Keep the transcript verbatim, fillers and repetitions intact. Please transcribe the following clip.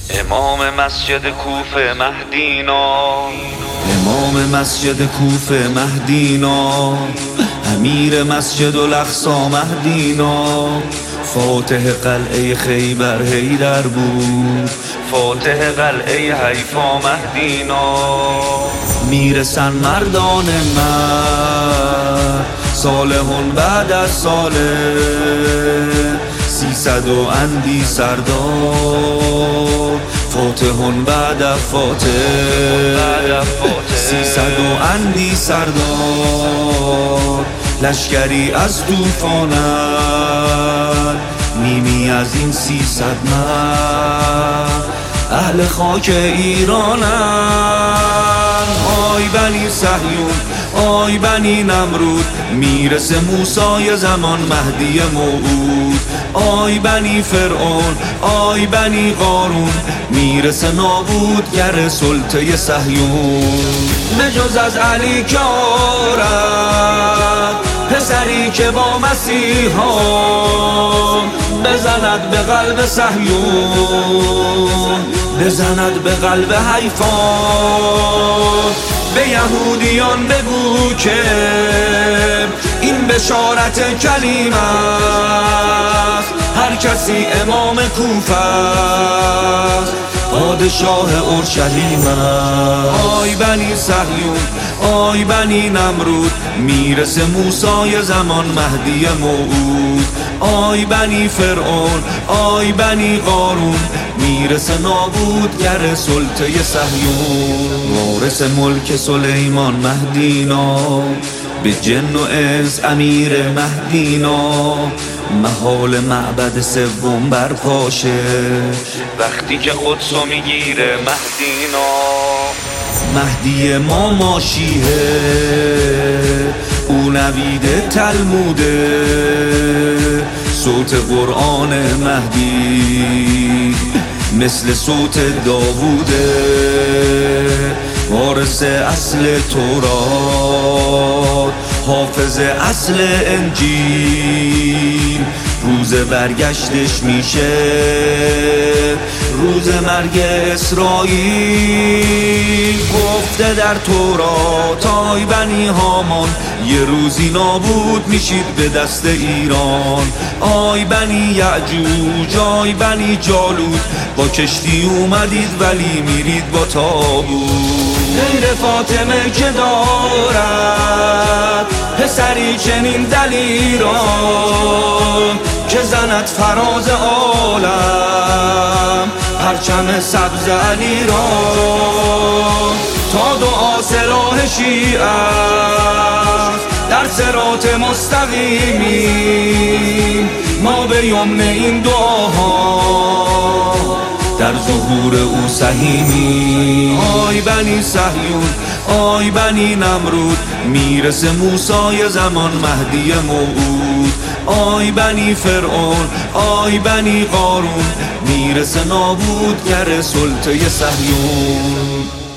امام مسجد کوفه مهدینا، امام مسجد کوفه مهدینا، امیر مسجد الاقصی مهدینا، فاتح قلعه خیبر حیدر بود، فاتح قلعه حیفا مهدینا. میرسن مردان مرد صالحون بعد از صالح، سیصد و اندی سردار فاتحون بعد از فاتح، سیصد و اندی سردار لشکری از طوفانن، نیمی از این سیصد مرد اهل خاک ایرانن. آی بنی صهیون، آی بنی نمرود، میرسه موسی زمان مهدی موعود. آی بنی فرعون، آی بنی قارون، میرسه نابودگر سلطه صهیون. بجز از علی که آرد پسری که با مسیحا، بزند به قلب صهیون، بزند به قلب حیفا. به یهودیان بگو که این بشارت کلیم است، هر کسی امام کوفه است، پادشاه اورشلیم است. آی بنی صهیون، آی بنی نمرود، میرسه موسی زمان مهدی موعود. آی بنی فرعون، آی بنی قارون، میرسه نابودگر سلطه صهیون. وارث ملک سلیمان مهدینا، به جن و انس امیر مهدینا، محال معبد سوم برپاشه وقتی که قدسو میگیره مهدینا. مهدی ما ماشیه، او نوید تلموده، صوت قرآن مهدی مثل صوت داووده، وارث اصل تورات، حافظ اصل انجیل. روز برگشتش میشه روز مرگ اسرائیل. گفته در تورات آی بنی هامان، یه روزی نابود میشید به دست ایران. آی بنی یعجوج، آی بنی جالوت، با کشتی اومدید ولی میرید با تابوت. غیر فاطمه که دارد پسری چنین دلیران، که زند فراز عالم پرچم سبز علی را. تا دعا سلاح شیعه است، در صراط مستقیمیم، ما به یمن این دعاها در ظهور او سهیمی. آی بنی صهیون، آی بنی نمرود، میرسه موسی زمان مهدی موعود. آی بنی فرعون، آی بنی قارون، میرسه نابودگر سلطه صهیون.